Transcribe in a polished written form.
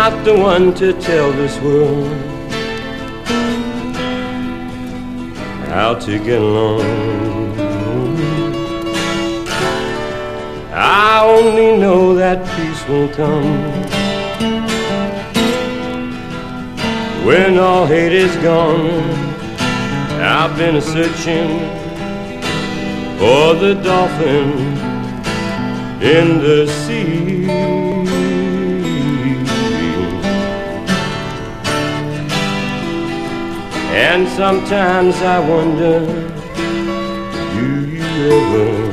not the one to tell this world how to get along. I only know that peace will come when all hate is gone. I've been a-searching for the dolphin in the sea. And sometimes I wonder, do you ever